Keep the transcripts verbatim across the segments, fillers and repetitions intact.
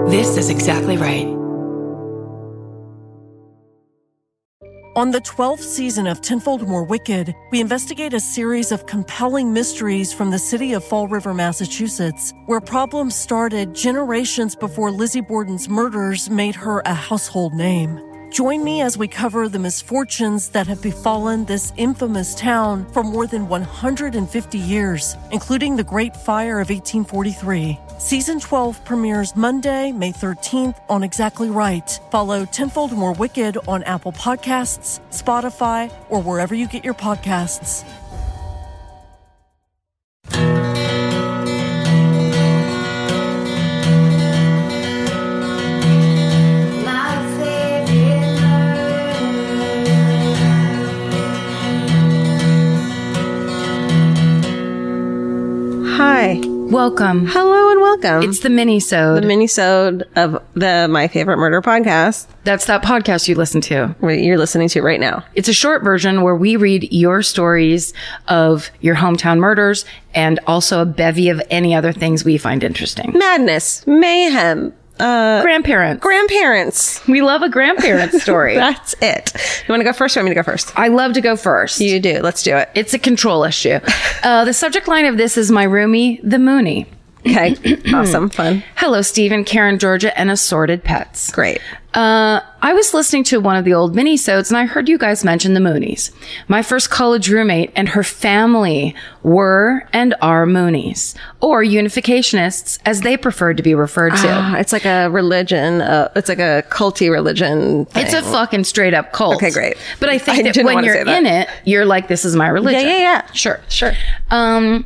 This is exactly right. On the twelfth season of Tenfold More Wicked, we investigate a series of compelling mysteries from the city of Fall River, Massachusetts, where problems started generations before Lizzie Borden's murders made her a household name. Join me as we cover the misfortunes that have befallen this infamous town for more than one hundred fifty years, including the Great Fire of eighteen forty-three. Season twelve premieres Monday, May thirteenth on Exactly Right. Follow Tenfold More Wicked on Apple Podcasts, Spotify, or wherever you get your podcasts. Hi. Welcome. Hello and welcome. It's the mini-sode. The mini-sode of the My Favorite Murder podcast. That's that podcast you listen to. You're listening to right now. It's a short version where we read your stories of your hometown murders and also a bevy of any other things we find interesting. Madness, mayhem, uh, grandparents. Grandparents. We love a grandparent story. That's it. You want to go first or want me to go first? I love to go first. You do. Let's do it. It's a control issue. Uh, the subject line of this is my roomie, the Mooney. Okay. Awesome. Fun. Hello, Stephen, Karen, Georgia, and assorted pets. Great. Uh, I was listening to one of the old mini-sodes and I heard you guys mention the Moonies. My first college roommate and her family were and are Moonies, or unificationists, as they preferred to be referred to. Ah, it's like a religion. Uh, it's like a culty religion thing. It's a fucking straight up cult. Okay, great. But I think I that when you're that. in it, you're like, this is my religion. Yeah, yeah, yeah. Sure. Sure. Um,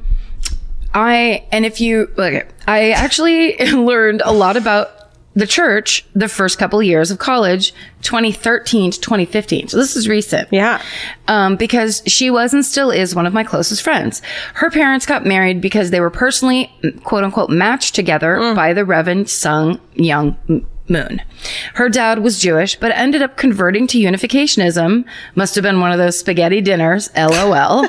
I, and if you, okay, I actually learned a lot about the church the first couple of years of college, twenty thirteen to twenty fifteen. So this is recent. Yeah. Um, because she was and still is one of my closest friends. Her parents got married because they were personally, quote unquote, matched together mm. by the Reverend Sung Young Moon. Her dad was Jewish, but ended up converting to unificationism. Must have been one of those spaghetti dinners, LOL. uh,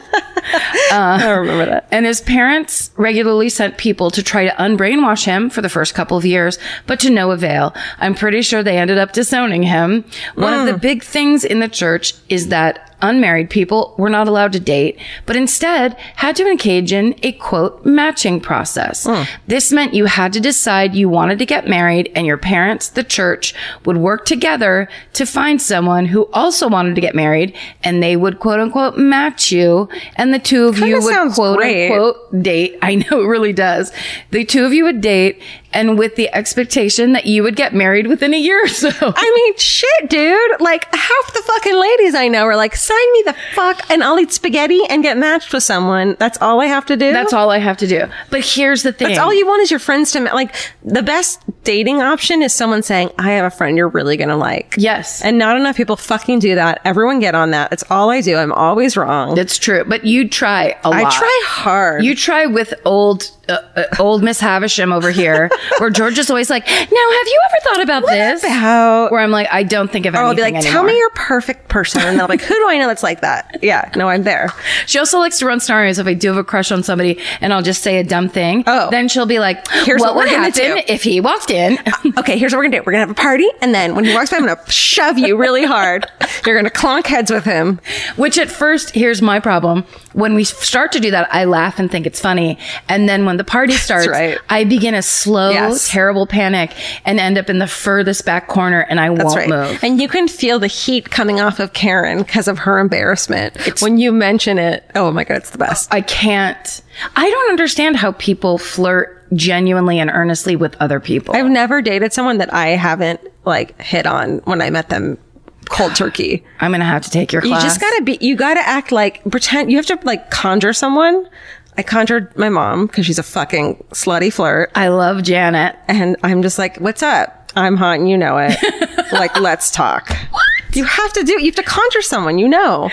I remember that. And his parents regularly sent people to try to unbrainwash him for the first couple of years, but to no avail. I'm pretty sure they ended up disowning him. One Mm. of the big things in the church is that unmarried people were not allowed to date, but instead had to engage in a, quote, matching process. Mm. This meant you had to decide you wanted to get married, and your parents, the church, would work together to find someone who also wanted to get married, and they would, quote unquote, match you, and the two of Kinda you would, sounds quote great. unquote, date. I know it really does. The two of you would date, and with the expectation that you would get married within a year or so. I mean, shit, dude. Like, half the fucking ladies I know are like, sign me the fuck and I'll eat spaghetti and get matched with someone. That's all I have to do? That's all I have to do. But here's the thing. That's all you want is your friends to, ma- like, the best dating option is someone saying, I have a friend you're really gonna like. Yes. And not enough people fucking do that. Everyone get on that. It's all I do. I'm always wrong. That's true. But you try a lot. I try hard. You try with old, uh, uh, old Miss Havisham over here, where Georgia's always like, now, have you ever thought about what this? About? Where I'm like, I don't think of anything Or I'll be like, anymore. tell me your perfect person. And they'll be like, who do I know that's like that? Yeah, no, I'm there. She also likes to run scenarios if I do have a crush on somebody and I'll just say a dumb thing. Oh. Then she'll be like, Here's what, what would we're gonna happen do. if he walked in? Okay, here's what we're gonna do. We're gonna have a party, and then when he walks by, I'm gonna shove you really hard. You're gonna clonk heads with him. Which at first, here's my problem. When we start to do that, I laugh and think it's funny. And then when the party starts, right. I begin a slow, Yes. terrible panic and end up in the furthest back corner and I That's won't right. move. And you can feel the heat coming off of Karen because of her embarrassment. It's- when you mention it, oh my God, it's the best. I can't. I don't understand how people flirt genuinely and earnestly with other people. I've never dated someone that I haven't like hit on when I met them cold turkey. I'm going to have to take your class. You just gotta be, you gotta act like, pretend, you have to like conjure someone. I conjured my mom because she's a fucking slutty flirt. I love Janet. And I'm just like, what's up? I'm hot and you know it. Like, let's talk. What? You have to do it. You have to conjure someone, you know.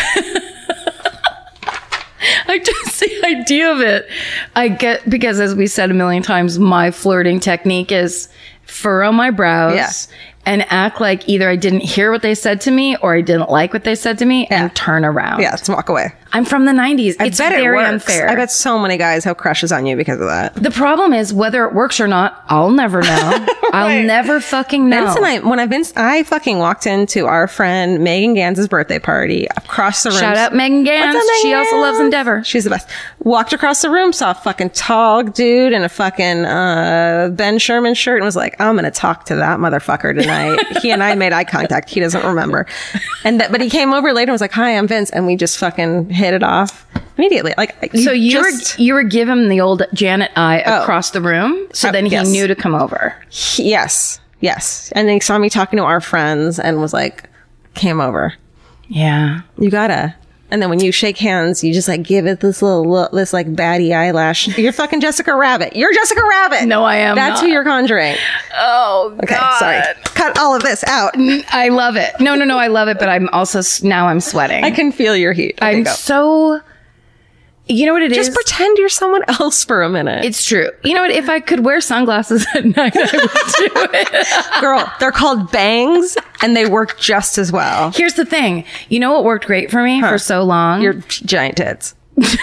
I just the idea of it. I get, because as we said a million times, my flirting technique is furrow my brows, Yeah. and act like either I didn't hear what they said to me or I didn't like what they said to me, Yeah. and turn around. Yeah, let's walk away. I'm from the nineties. I It's bet it very works. unfair. I bet so many guys have crushes on you because of that. The problem is whether it works or not, I'll never know. I'll Right. never fucking know. Vince and I, when I Vince, I fucking walked into our friend Megan Gans's birthday party across the room. Shout out Megan Gans. What's up, She Megan also loves Gans? Endeavor. She's the best. Walked across the room, saw a fucking tall dude in a fucking uh, Ben Sherman shirt, and was like, "I'm gonna talk to that motherfucker tonight." He and I made eye contact. He doesn't remember, and that, but he came over later and was like, "Hi, I'm Vince," and we just fucking hit it off immediately. Like, So you just, were you were giving the old Janet eye Oh. across the room, so Oh, then he yes. knew to come over. he- yes, yes, and then he saw me talking to our friends and was like, "Came over." Yeah. You gotta. And then when you shake hands, you just like give it this little look, this like baddie eyelash. You're fucking Jessica Rabbit. You're Jessica Rabbit. No, I am That's not. who you're conjuring. Oh Okay, sorry. Cut all of this out. I love it. No, no, no. I love it, but I'm also s- now I'm sweating. I can feel your heat. Okay, I'm go. so. You know what it is? Just pretend you're someone else for a minute. It's true. You know what? If I could wear sunglasses at night, I would do it. Girl, they're called bangs and they work just as well. Here's the thing. You know what worked great for me for so long? Your giant tits.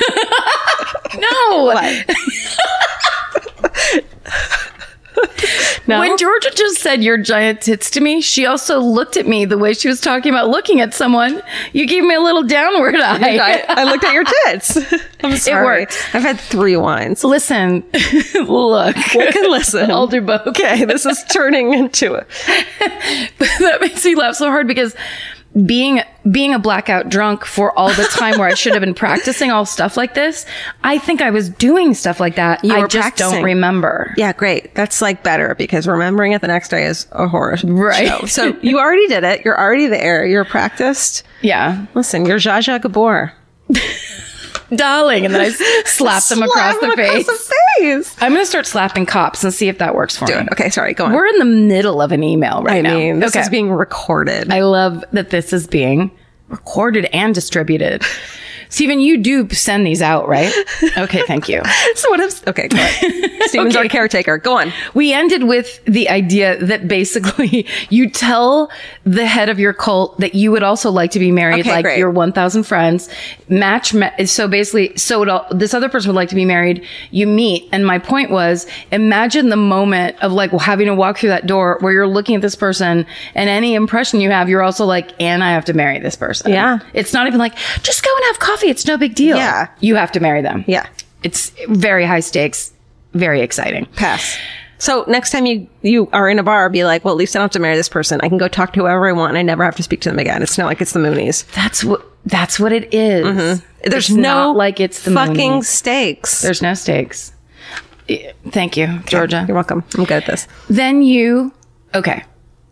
no. No? When Georgia just said your giant tits to me, she also looked at me the way she was talking about looking at someone. You gave me a little downward eye. I, I looked at your tits. I'm sorry. worked. I've had three wines. Listen, look. We can listen. I'll do both. Okay, this is turning into a... That makes me laugh so hard because being being a blackout drunk for all the time where I should have been practicing all stuff like this, I think I was doing stuff like that. You I were just practicing. don't remember. Yeah, great. That's like better because remembering it the next day is a horror Right. show. So you already did it. You're already there. You're practiced. Yeah. Listen, you're Zsa Zsa Gabor. Darling. And then I s- slapped them across Slap the him face. Across the face. I'm going to start slapping cops and see if that works for Do me. it. Okay, sorry. Go on. We're in the middle of an email right I now. mean, this Okay. is being recorded. I love that this is being recorded and distributed. Stephen, you do send these out, right? Okay, thank you. so what if... Okay, go ahead. Steven's Okay. our caretaker. Go on. We ended with the idea that basically you tell the head of your cult that you would also like to be married, Okay, like great. your one thousand friends. Match, ma- so basically, so it all, this other person would like to be married. You meet. And my point was, imagine the moment of like having to walk through that door where you're looking at this person and any impression you have, you're also like, and I have to marry this person. Yeah. It's not even like, just go and have coffee. It's no big deal. Yeah. You have to marry them. Yeah. It's very high stakes, very exciting. Pass. So next time you, you are in a bar, be like, well, at least I don't have to marry this person. I can go talk to whoever I want and I never have to speak to them again. It's not like it's the Moonies. That's what that's what it is. There's It's no not like it's the fucking Moonies. stakes. There's no stakes. Yeah, thank you, Georgia. You're welcome. I'm good at this. Then you okay.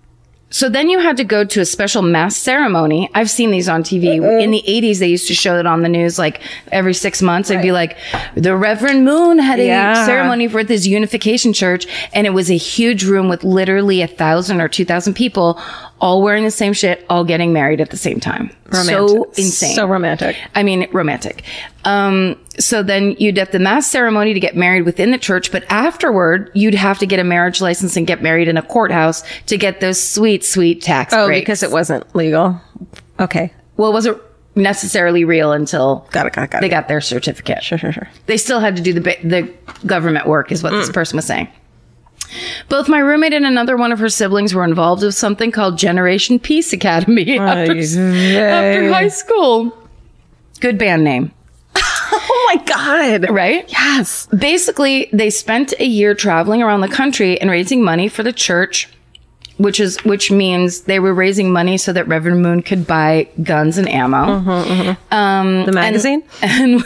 So then you had to go to a special mass ceremony. I've seen these on T V. In the eighties, they used to show it on the news like every six months. It'd be like, the Reverend Moon had a Yeah. ceremony for this unification church. And it was a huge room with literally a thousand or two thousand people all wearing the same shit, all getting married at the same time. So Romantic. insane. So romantic. I mean, romantic. Um, so then you'd have the mass ceremony to get married within the church, but afterward, you'd have to get a marriage license and get married in a courthouse to get those sweet, sweet tax Oh, breaks. because it wasn't legal. Okay. Well, it wasn't necessarily real until Got it, got it, got they it. got their certificate. Sure, sure, sure. They still had to do the ba- the government work, is what Mm. this person was saying. Both my roommate and another one of her siblings were involved with something called Generation Peace Academy after, after high school. Good band name, Oh my God. right? Yes. Basically, they spent a year traveling around the country and raising money for the church, which is which means they were raising money so that Reverend Moon could buy guns and ammo. Um, The magazine? and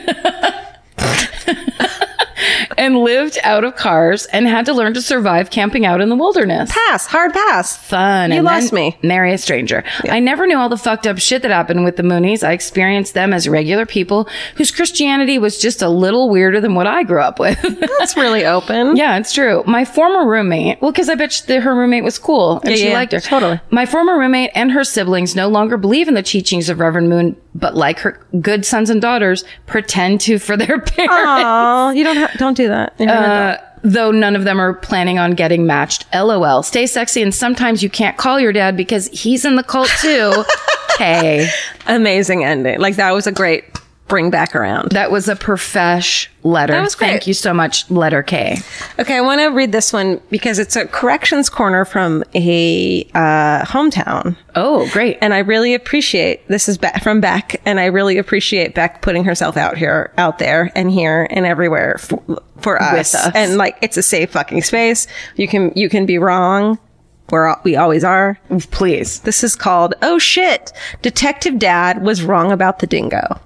and lived out of cars and had to learn to survive camping out in the wilderness. Pass. Hard pass. Fun. You and lost then me. Marry a stranger. I never knew all the fucked up shit that happened with the Moonies. I experienced them as regular people whose Christianity was just a little weirder than what I grew up with. That's really open. Yeah, it's true. My former roommate, well, because I bet she, her roommate was cool and Yeah, she yeah, liked her. totally. My former roommate and her siblings no longer believe in the teachings of Reverend Moon, but like her good sons and daughters, pretend to for their parents. Oh, you don't have, don't do that. You're an adult. Uh, though none of them are planning on getting matched. LOL. Stay sexy, and sometimes you can't call your dad because he's in the cult too. K. Amazing ending. Like, that was a great bring back around. That was a profesh letter. That was great. Thank you so much, letter K. Okay, I want to read this one because it's a corrections corner from a uh, hometown. Oh, great. And I really appreciate, this is Be- from Beck, and I really appreciate Beck putting herself out here, out there and here and everywhere for, for us. With us. And like, it's a safe fucking space. You can, you can be wrong. We're, we always are. Please. This is called, oh shit, Detective Dad was wrong about the dingo.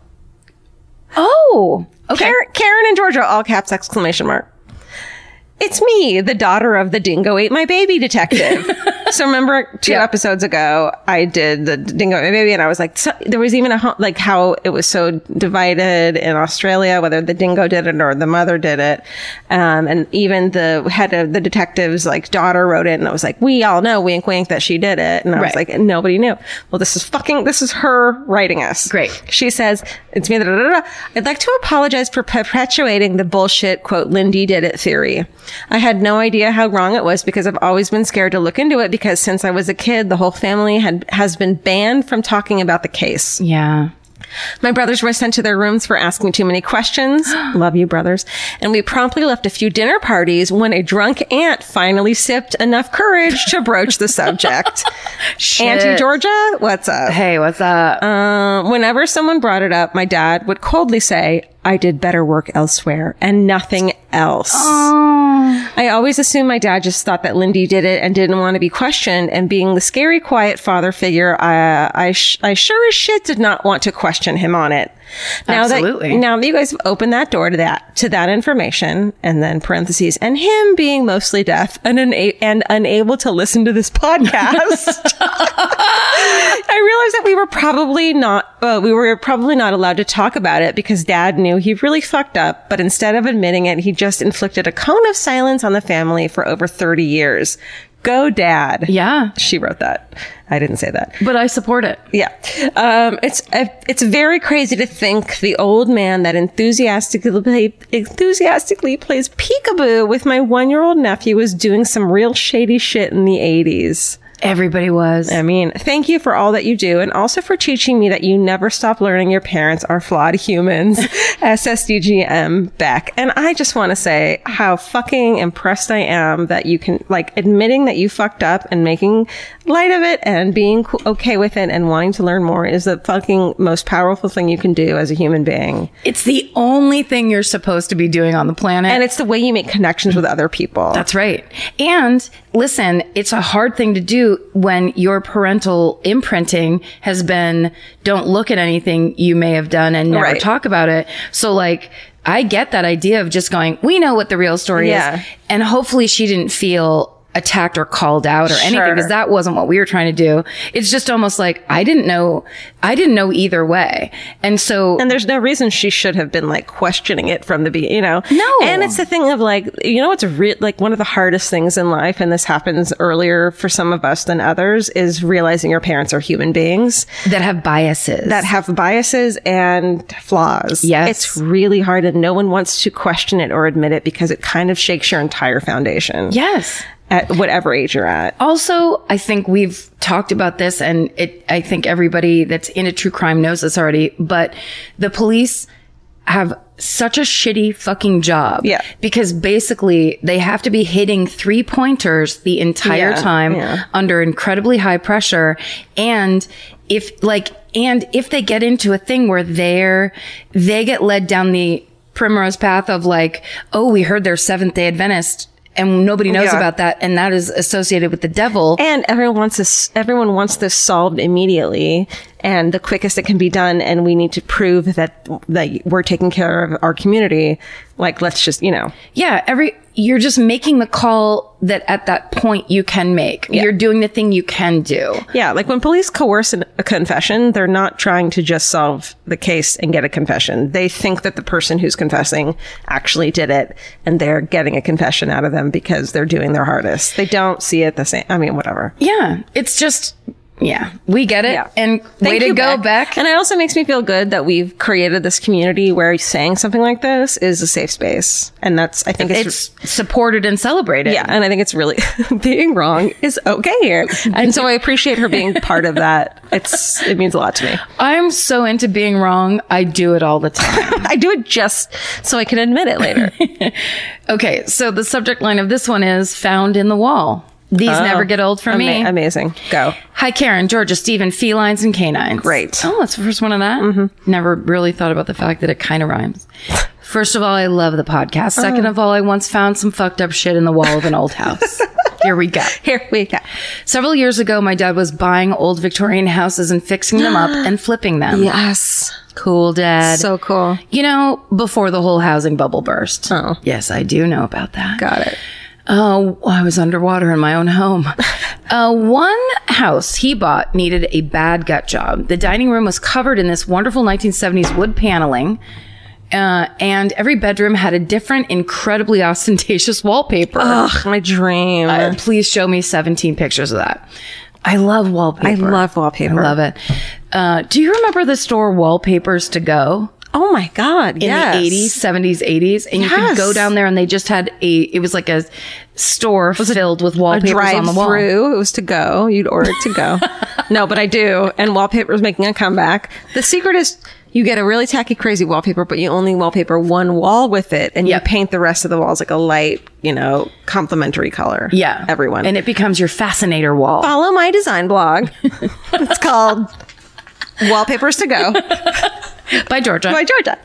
Oh, okay. Karen, Karen and Georgia, all caps, exclamation mark. It's me, the daughter of the dingo ate my baby detective. So remember two Yeah. episodes ago, I did the dingo ate my baby, and I was like, so, there was even a, ho- like how it was so divided in Australia, whether the dingo did it or the mother did it. Um, and even the head of the detective's like daughter wrote in and it was like, we all know, wink, wink, that she did it. And I was Right. like, nobody knew. Well, this is fucking, this is her writing us. Great. She says, it's me, da, da, da, da. I'd like to apologize for perpetuating the bullshit, quote, Lindy did it theory. I had no idea how wrong it was because I've always been scared to look into it because since I was a kid, the whole family had has been banned from talking about the case. Yeah. My brothers were sent to their rooms for asking too many questions. Love you, brothers. And we promptly left a few dinner parties when a drunk aunt finally sipped enough courage to broach the subject. Auntie Georgia, what's up? Hey, what's up? Uh, whenever someone brought it up, my dad would coldly say, I did better work elsewhere and nothing else. Oh. I always assumed my dad just thought that Lindy did it and didn't want to be questioned. And being the scary, quiet father figure, uh, I, sh- I sure as shit did not want to question him on it. Now Absolutely. That, now that you guys have opened that door to that, to that information, and then parentheses, and him being mostly deaf and, una- and unable to listen to this podcast, I realized that we were probably not, uh, we were probably not allowed to talk about it because Dad knew he really fucked up, but instead of admitting it, he just inflicted a cone of silence on the family for over thirty years. Go, Dad. Yeah. She wrote that. I didn't say that. But I support it. Yeah. Um, it's, uh, it's very crazy to think the old man that enthusiastically, play, enthusiastically plays peekaboo with my one-year-old nephew was doing some real shady shit in the eighties. Everybody was. I mean, thank you for all that you do and also for teaching me that you never stop learning your parents are flawed humans. S S D G M Beck. And I just want to say how fucking impressed I am that you can, like, admitting that you fucked up and making light of it and being co- okay with it and wanting to learn more is the fucking most powerful thing you can do as a human being. It's the only thing you're supposed to be doing on the planet. And it's the way you make connections with other people. That's right. And listen, it's a hard thing to do when your parental imprinting has been, don't look at anything you may have done and never Right. talk about it. So like, I get that idea of just going, we know what the real story Yeah. is. And hopefully she didn't feel attacked or called out or anything Sure. because that wasn't what we were trying to do. It's just almost like, I didn't know, I didn't know either way. And so, And there's no reason she should have been like questioning it from the beginning, you know? No. And it's the thing of like, you know, it's re- like one of the hardest things in life, and this happens earlier for some of us than others, is realizing your parents are human beings that have biases. that have biases and flaws. Yes. It's really hard, and no one wants to question it or admit it because it kind of shakes your entire foundation. Yes. At whatever age you're at. Also, I think we've talked about this, and it, I think everybody that's into true crime knows this already, but the police have such a shitty fucking job. Yeah. Because basically they have to be hitting three pointers the entire Yeah, time yeah. under incredibly high pressure. And if like, and if they get into a thing where they're, they get led down the primrose path of like, oh, we heard they're Seventh Day Adventist, and nobody knows Yeah. about that, and that is associated with the devil. And everyone wants this, everyone wants this solved immediately and the quickest it can be done. And we need to prove that, that we're taking care of our community. Like, let's just, you know. Yeah, every you're just making the call that at that point you can make. You're doing the thing you can do. Yeah. Like when police coerce an, a confession, they're not trying to just solve the case and get a confession. They think that the person who's confessing actually did it, and they're getting a confession out of them because they're doing their hardest. They don't see it the same. I mean, whatever. Yeah, it's just Yeah, we get it. Yeah. And Thank way to you, go, Beck. And it also makes me feel good that we've created this community where saying something like this is a safe space. And that's, I think it's, It's supported and celebrated. yeah. And I think it's really being wrong is okay here. And so I appreciate her being part of that. It's, it means a lot to me. I'm so into being wrong. I do it all the time. I do it just so I can admit it later. Okay, so the subject line of this one is found in the wall. These Oh, never get old for ama- me. Amazing. Go. Hi, Karen, Georgia, Stephen, felines and canines. Great. Oh, that's the first one of that? Mm-hmm. Never really thought about the fact that it kind of rhymes. First of all, I love the podcast. Second Oh. of all, I once found some fucked up shit in the wall of an old house. Here we go. Here we go. Several years ago, my dad was buying old Victorian houses and fixing them up and flipping them. Yes. Cool, Dad. So cool. You know, before the whole housing bubble burst. Oh. Yes, I do know about that. Got it. Oh, I was underwater in my own home. Uh, one house he bought needed a bad gut job. The dining room was covered in this wonderful nineteen seventies wood paneling. Uh, and every bedroom had a different, incredibly ostentatious wallpaper. Ugh, my dream. Uh, please show me seventeen pictures of that. I love wallpaper. I love wallpaper. I love it. Uh, do you remember the store Wallpapers to Go? Oh my God. In yes. the eighties, seventies, eighties. And you could Yes. go down there and they just had a, it was like a store filled with A wallpapers drive on the wall. through. It was to go. You'd order it to go. No, but I do. And wallpaper is making a comeback. The secret is you get a really tacky, crazy wallpaper, but you only wallpaper one wall with it, and Yep. you paint the rest of the walls like a light, you know, complementary color. Yeah. Everyone. And it becomes your fascinator wall. Follow my design blog. It's called Wallpapers to Go By Georgia. by Georgia.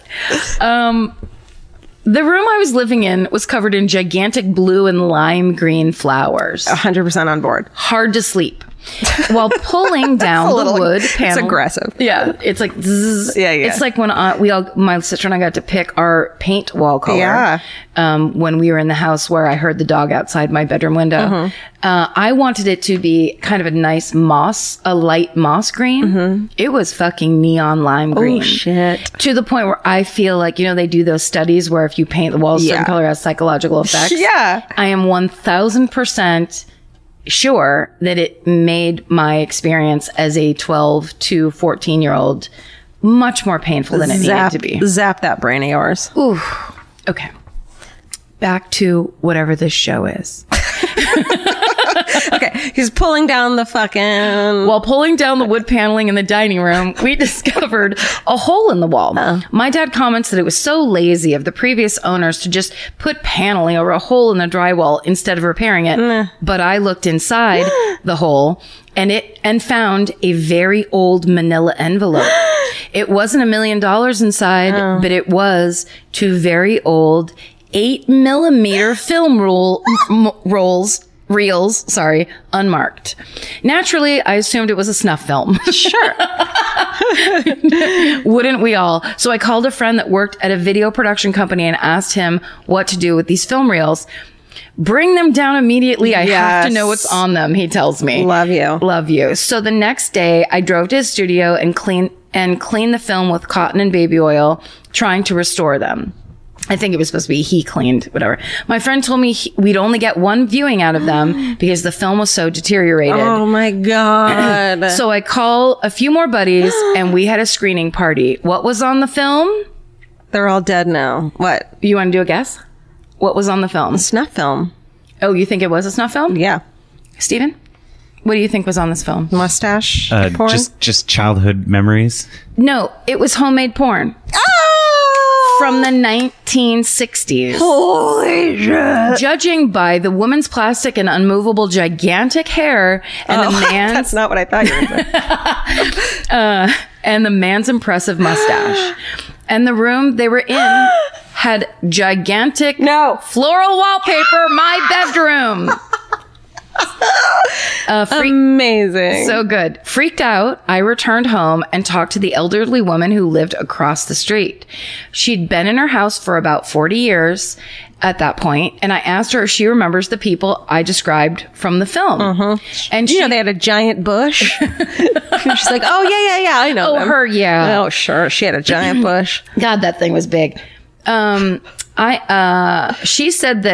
The room I was living in was covered in gigantic blue and lime green flowers. one hundred percent on board. Hard to sleep. While pulling down a the little- wood it's panel. aggressive. Yeah. It's like, zzz. Yeah, yeah. It's like when I, we all, my sister and I got to pick our paint wall color. Yeah. Um, when we were in the house where I heard the dog outside my bedroom window. Mm-hmm. Uh, I wanted it to be kind of a nice moss, a light moss green. It was fucking neon lime green. Oh, shit. To the point where I feel like, you know, they do those studies where if you paint the walls a certain Yeah. color, it has psychological effects. Yeah. I am one thousand percent sure that it made my experience as a twelve to fourteen year old much more painful than it Zap, needed to be. zap that brain of yours. Ooh. Okay. Back to whatever this show is. Okay, he's pulling down the fucking. While pulling down the wood paneling in the dining room, we discovered a hole in the wall. My dad comments that it was so lazy of the previous owners to just put paneling over a hole in the drywall instead of repairing it. But I looked inside the hole and it and found a very old manila envelope. It wasn't a million dollars inside, but it was two very old eight millimeter film roll m- rolls. Reels, sorry, unmarked. Naturally, I assumed it was a snuff film. Sure. Wouldn't we all? So I called a friend that worked at a video production company and asked him what to do with these film reels. Bring them down immediately. I have to Yes. know what's on them, he tells me. Love you. Love you. So the next day, I drove to his studio and clean and cleaned the film with cotton and baby oil, trying to restore them. I think it was supposed to be he cleaned, whatever. My friend told me he, we'd only get one viewing out of them because the film was so deteriorated. Oh my God. So I call a few more buddies and we had a screening party. What was on the film? They're all dead now. What? You want to do a guess? What was on the film? Snuff film. Oh, you think it was a snuff film? Yeah. Steven? What do you think was on this film? Mustache Uh, porn. just just childhood memories. No, it was homemade porn. Oh! From the nineteen sixties. Holy shit. Judging by the woman's plastic and unmovable gigantic hair and the man's That's not what I thought you were saying. and the man's impressive mustache. And the room they were in had gigantic No. floral wallpaper, my bedroom. Uh, freak- Amazing. so good. Freaked out, I returned home and talked to the elderly woman who lived across the street. She'd been in her house for about forty years at that point, and I asked her if she remembers the people I described from the film. And she, you know, they had a giant bush. She's like, oh, yeah, yeah, yeah. I know. oh, them. her, yeah. Oh, sure. She had a giant bush. God, that thing was big. Um, I, uh, she said that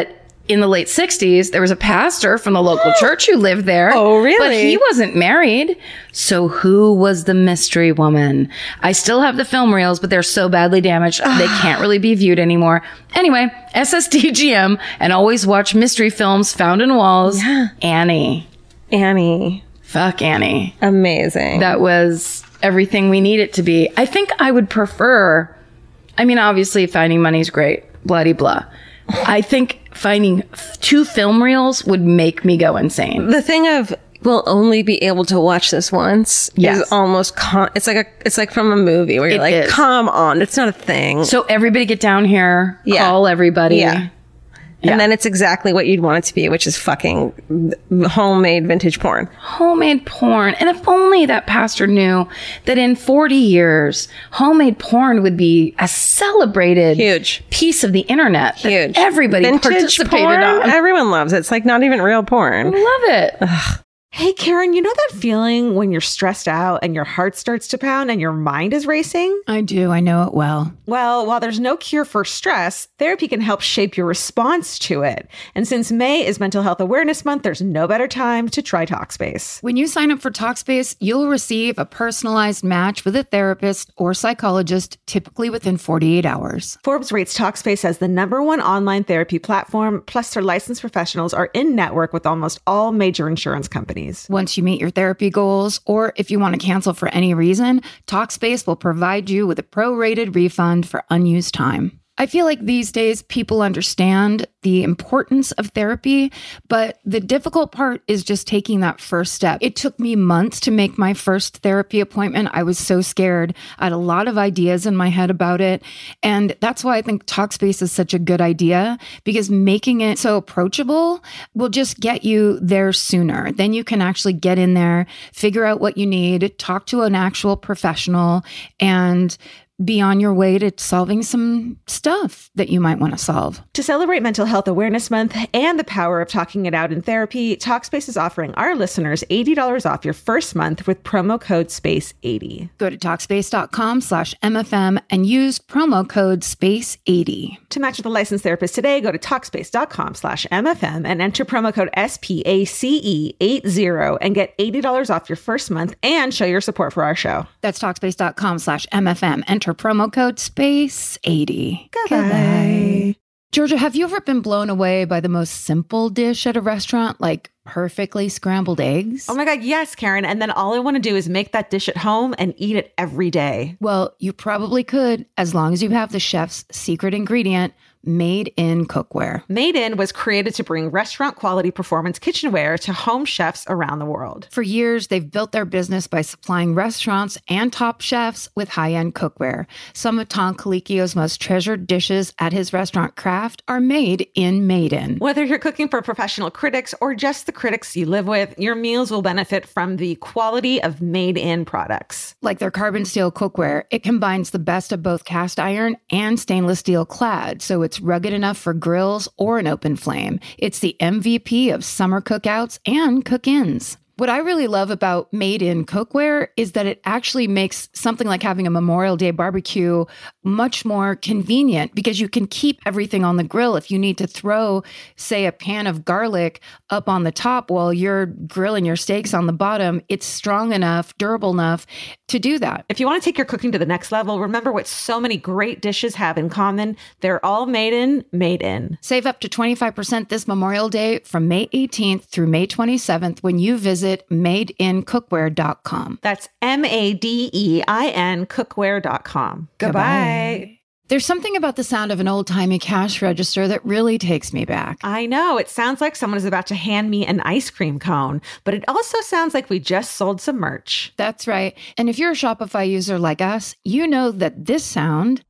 in the late sixties, there was a pastor from the local church who lived there. Oh, really? But he wasn't married. So who was the mystery woman? I still have the film reels, but they're so badly damaged, they can't really be viewed anymore. Anyway, S S D G M and always watch mystery films found in walls. Yeah. Annie. Annie. Fuck Annie. Amazing. That was everything we need it to be. I think I would prefer, I mean, obviously Finding Money's great, bloody blah. I think finding two film reels would make me go insane. The thing of we'll only be able to watch this once Yes. is almost con- it's like a it's like from a movie where you're It like, is. come on, it's not a thing. So everybody get down here, Yeah. call everybody. Yeah. Yeah. And then it's exactly what you'd want it to be, which is fucking homemade vintage porn. Homemade porn. And if only that pastor knew that in forty years, homemade porn would be a celebrated Huge. piece of the internet. that Huge. Everybody Vintage participated porn, on. everyone loves it. It's like not even real porn. Love it. Hey, Karen, you know that feeling when you're stressed out and your heart starts to pound and your mind is racing? I do. I know it well. Well, while there's no cure for stress, therapy can help shape your response to it. And since May is Mental Health Awareness Month, there's no better time to try Talkspace. When you sign up for Talkspace, you'll receive a personalized match with a therapist or psychologist, typically within forty-eight hours. Forbes rates Talkspace as the number one online therapy platform, plus their licensed professionals are in network with almost all major insurance companies. Once you meet your therapy goals, or if you want to cancel for any reason, Talkspace will provide you with a prorated refund for unused time. I feel like these days people understand the importance of therapy, but the difficult part is just taking that first step. It took me months to make my first therapy appointment. I was so scared. I had a lot of ideas in my head about it. And that's why I think Talkspace is such a good idea, because making it so approachable will just get you there sooner. Then you can actually get in there, figure out what you need, talk to an actual professional, and be on your way to solving some stuff that you might want to solve. To celebrate Mental Health Awareness Month and the power of talking it out in therapy, Talkspace is offering our listeners eighty dollars off your first month with promo code space eighty. Go to Talkspace.com slash MFM and use promo code space eighty. To match with a licensed therapist today, go to Talkspace.com slash MFM and enter promo code S P A C E eighty and get eighty dollars off your first month and show your support for our show. That's Talkspace.com slash MFM. Enter promo code space eighty. Goodbye. Georgia, have you ever been blown away by the most simple dish at a restaurant, like perfectly scrambled eggs? Oh my God, yes, Karen. And then all I want to do is make that dish at home and eat it every day. Well, you probably could, as long as you have the chef's secret ingredient, Made in Cookware. Made In was created to bring restaurant quality performance kitchenware to home chefs around the world. For years, they've built their business by supplying restaurants and top chefs with high-end cookware. Some of Tom Colicchio's most treasured dishes at his restaurant Craft are made in Made In. Whether you're cooking for professional critics or just the critics you live with, your meals will benefit from the quality of Made In products. Like their carbon steel cookware, it combines the best of both cast iron and stainless steel clad, so it's rugged enough for grills or an open flame. It's the M V P of summer cookouts and cook-ins. What I really love about Made in Cookware is that it actually makes something like having a Memorial Day barbecue much more convenient, because you can keep everything on the grill. If you need to throw, say, a pan of garlic up on the top while you're grilling your steaks on the bottom, it's strong enough, durable enough to do that. If you want to take your cooking to the next level, remember what so many great dishes have in common. They're all made in, made in. Save up to twenty-five percent this Memorial Day from May eighteenth through May twenty-seventh when you visit made in cookware dot com. That's M A D E I N cookware dot com. Goodbye. There's something about the sound of an old-timey cash register that really takes me back. I know. It sounds like someone is about to hand me an ice cream cone, but it also sounds like we just sold some merch. That's right. And if you're a Shopify user like us, you know that this sound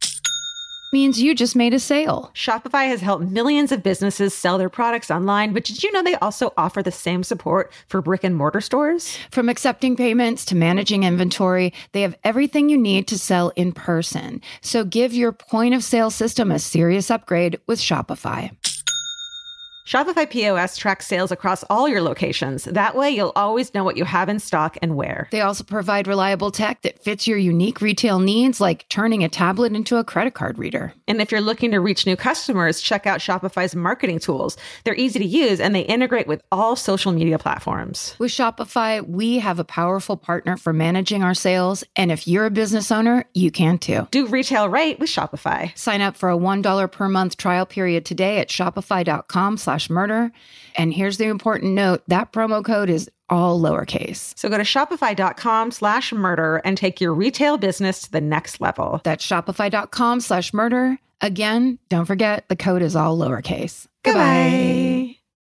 means you just made a sale. Shopify has helped millions of businesses sell their products online, but did you know they also offer the same support for brick and mortar stores? From accepting payments to managing inventory, they have everything you need to sell in person. So give your point of sale system a serious upgrade with Shopify. Shopify P O S tracks sales across all your locations. That way, you'll always know what you have in stock and where. They also provide reliable tech that fits your unique retail needs, like turning a tablet into a credit card reader. And if you're looking to reach new customers, check out Shopify's marketing tools. They're easy to use, and they integrate with all social media platforms. With Shopify, we have a powerful partner for managing our sales. And if you're a business owner, you can too. Do retail right with Shopify. Sign up for a one dollar per month trial period today at shopify.com slash murder. And here's the important note, that promo code is all lowercase. So go to shopify.com slash murder and take your retail business to the next level. That's shopify.com slash murder. Again, don't forget, the code is all lowercase. Goodbye.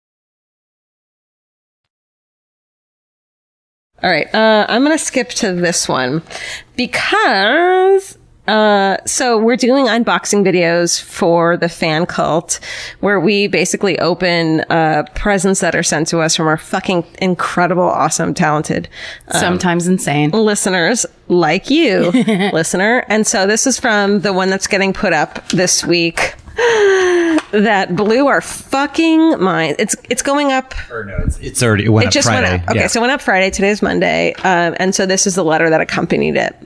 All right. Uh, I'm going to skip to this one because... Uh, so we're doing unboxing videos for the fan cult where we basically open, uh, presents that are sent to us from our fucking incredible, awesome, talented, um, Sometimes insane. listeners like you, listener. And so this is from the one that's getting put up this week that blew our fucking mind. It's, it's going up. Or no, it's, it's already, it went It up just Friday. went up. Okay. Yeah. So it went up Friday. Today's Monday. Um, and so this is the letter that accompanied it.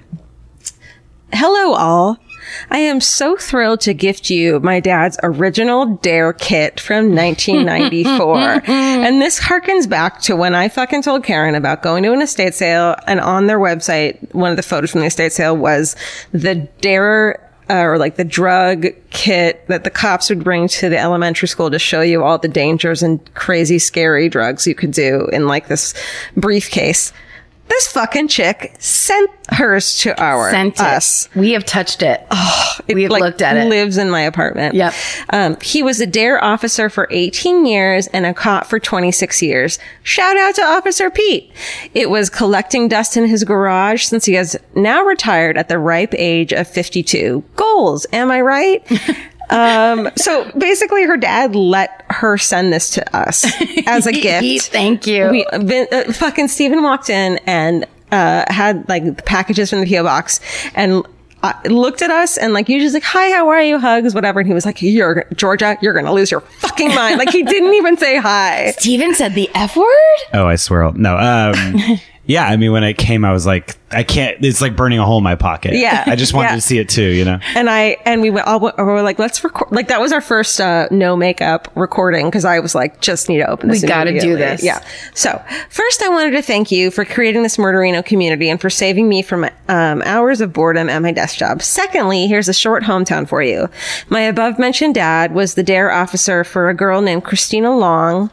Hello, all. I am so thrilled to gift you my dad's original Dare kit from nineteen ninety-four. And this harkens back to when I fucking told Karen about going to an estate sale, and on their website, one of the photos from the estate sale was the Dare uh, or like the drug kit that the cops would bring to the elementary school to show you all the dangers and crazy, scary drugs you could do in like this briefcase. This fucking chick sent hers to our Sent it. us. We have touched it. It, we have like, looked at it. Lives in my apartment. Yep. Um, he was a Dare officer for eighteen years and a cop for twenty-six years. Shout out to Officer Pete. It was collecting dust in his garage since he has now retired at the ripe age of fifty-two. Goals. Am I right? Um, so basically her dad let her send this to us as a gift. Thank you. We, been, uh, fucking Steven walked in and, uh, had like packages from the P O box and uh, looked at us and like, usually like, hi, how are you? Hugs, whatever. And he was like, you're Georgia, you're going to lose your fucking mind. Like he didn't even say hi. Steven said the F word? Oh, I swear. I'll- No. Um, yeah. I mean, when it came, I was like, I can't, it's like burning a hole in my pocket. Yeah. I just wanted Yeah. to see it too, you know? And I, and we went all, we were like, let's record, like that was our first, uh, no makeup recording. Cause I was like, just need to open this. We gotta do immediately. this. Yeah. So first I wanted to thank you for creating this Murderino community and for saving me from, um, hours of boredom at my desk job. Secondly, here's a short hometown for you. My above mentioned dad was the Dare officer for a girl named Christina Long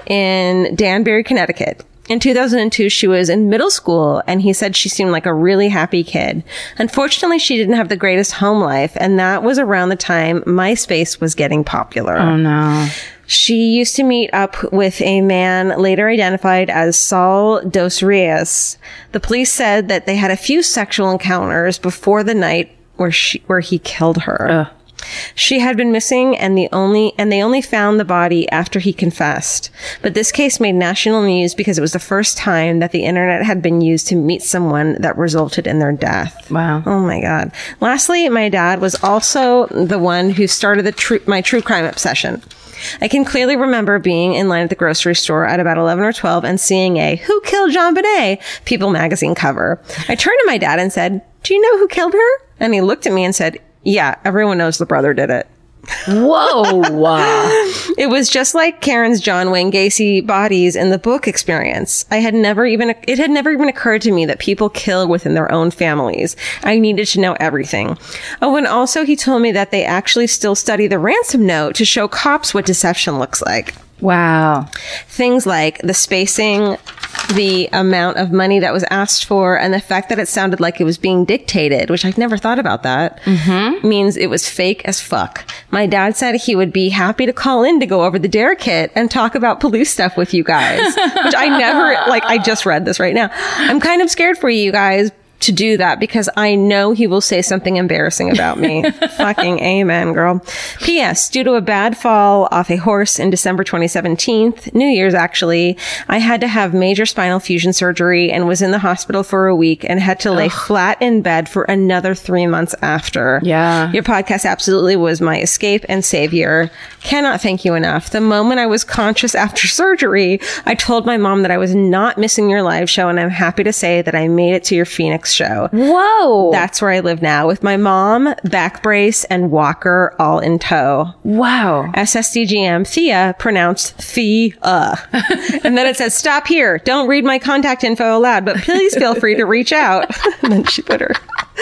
in Danbury, Connecticut. In two thousand two, she was in middle school, and he said she seemed like a really happy kid. Unfortunately, she didn't have the greatest home life, and that was around the time MySpace was getting popular. Oh, no. She used to meet up with a man later identified as Saul Dos Rios. The police said that they had a few sexual encounters before the night where she, where he killed her. Ugh. She had been missing and the only, and they only found the body after he confessed. But this case made national news because it was the first time that the internet had been used to meet someone that resulted in their death. Wow. Oh my God. Lastly, my dad was also the one who started the true, my true crime obsession. I can clearly remember being in line at the grocery store at about eleven or twelve and seeing a Who Killed John Bonet People magazine cover. I turned to my dad and said, do you know who killed her? And he looked at me and said, yeah, everyone knows the brother did it. Whoa. Wow. It was just like Karen's John Wayne Gacy bodies in the book experience. I had never even, it had never even occurred to me that people kill within their own families. I needed to know everything. Oh, and also he told me that they actually still study the ransom note to show cops what deception looks like. Wow. Things like the spacing, the amount of money that was asked for, and the fact that it sounded like it was being dictated, which I'd never thought about that, mm-hmm. means it was fake as fuck. My dad said he would be happy to call in to go over the Dare kit and talk about police stuff with you guys, which I never, like, I just read this right now. I'm kind of scared for you guys, to do that because I know he will say something embarrassing about me. Fucking amen, girl. P S. Due to a bad fall off a horse in December twenty seventeen, New Year's actually, I had to have major spinal fusion surgery and was in the hospital for a week and had to lay Ugh. flat in bed for another three months after. Yeah. Your podcast absolutely was my escape and savior. Cannot thank you enough. The moment I was conscious after surgery, I told my mom that I was not missing your live show, and I'm happy to say that I made it to your Phoenix show. Whoa. That's where I live now with my mom, back brace, and walker all in tow. Wow. S S D G M Thea pronounced Thea. And then it says, stop here. Don't read my contact info aloud, but please feel free to reach out. And then she put her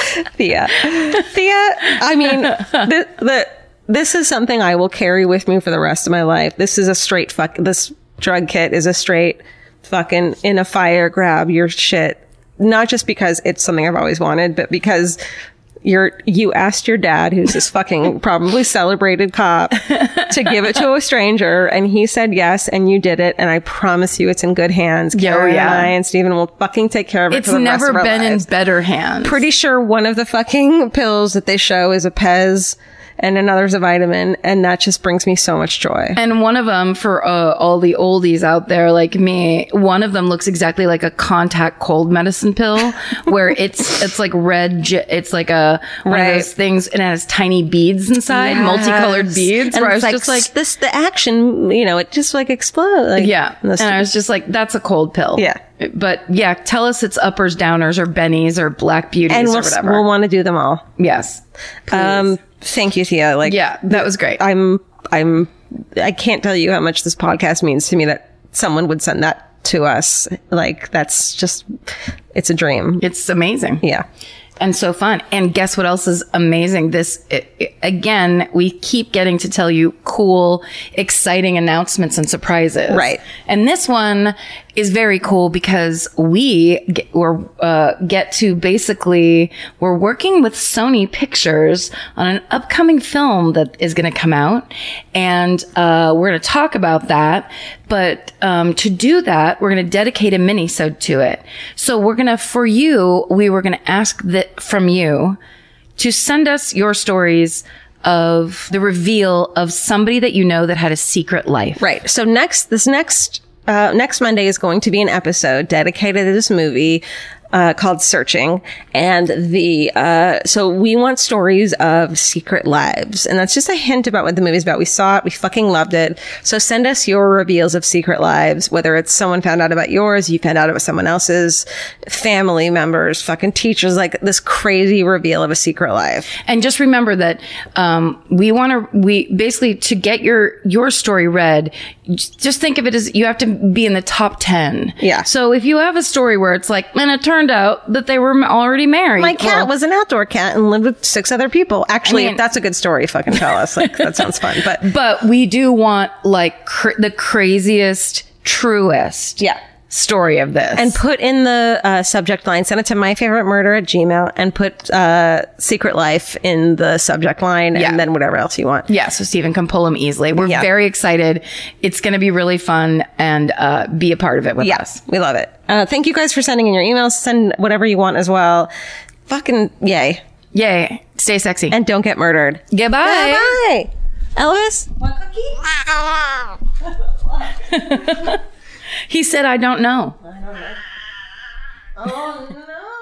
Thea. Thea, I mean, the, the, this is something I will carry with me for the rest of my life. This is a straight fuck. This drug kit is a straight fucking in a fire, grab your shit. Not just because it's something I've always wanted, but because you're, you asked your dad, who's this fucking probably celebrated cop, to give it to a stranger, and he said yes, and you did it, and I promise you it's in good hands. Yeah, Karen yeah. and I and Steven will fucking take care of it It's for the never rest of our been lives. in better hands. Pretty sure one of the fucking pills that they show is a Pez, and another's a vitamin, and that just brings me so much joy. And one of them, for uh, all the oldies out there like me, one of them looks exactly like a contact cold medicine pill, where it's it's like red, j- it's like a one Right. of those things, and it has tiny beads inside, Yes. multicolored beads. And where I it's was just like, this, the action, you know, it just like explodes. Like, yeah, this- and I was just like, that's a cold pill. Yeah. But yeah, tell us it's uppers, downers, or bennies, or black beauties, and or we'll, whatever. we'll want to do them all. Yes. Um, thank you, Thea. Like, Yeah, that was great. I'm, I'm, I can't tell you how much this podcast means to me that someone would send that to us. Like, that's just, it's a dream. It's amazing. Yeah. And so fun. And guess what else is amazing? This, it, it- again, we keep getting to tell you cool, exciting announcements and surprises. Right. And this one is very cool because we get, we're, uh, get to basically, we're working with Sony Pictures on an upcoming film that is going to come out. And, uh, we're going to talk about that. But, um, to do that, we're going to dedicate a mini-sode to it. So we're going to, for you, we were going to ask that from you to send us your stories of the reveal of somebody that you know that had a secret life. Right. So next, this next, uh, next Monday is going to be an episode dedicated to this movie, uh, called Searching. And the, uh, so we want stories of secret lives. And that's just a hint about what the movie's about. We saw it. We fucking loved it. So send us your reveals of secret lives, whether it's someone found out about yours, you found out about someone else's, family members, fucking teachers, like this crazy reveal of a secret life. And just remember that um, we want to, we basically, to get your your story read, just think of it as you have to be in the top ten. Yeah. So if you have a story where it's like, and it turned out that they were already married. My cat well, was an outdoor cat and lived with six other people. Actually, I mean- if that's a good story, fucking tell us. Like, that sounds fun. But But we do want like cr- the craziest, truest yeah. story of this. And put in the uh, subject line, send it to my favorite murder at Gmail, and put uh, secret life in the subject line, Yeah. and then whatever else you want. yeah, so Stephen can pull them easily. We're Yeah. very excited. It's going to be really fun, and uh, be a part of it with Yes, us. we love it. Uh, thank you guys for sending in your emails. Send whatever you want as well. Fucking yay. Yay. Stay sexy. And don't get murdered. Goodbye. Bye. Elvis? He said, I don't know. Oh, no.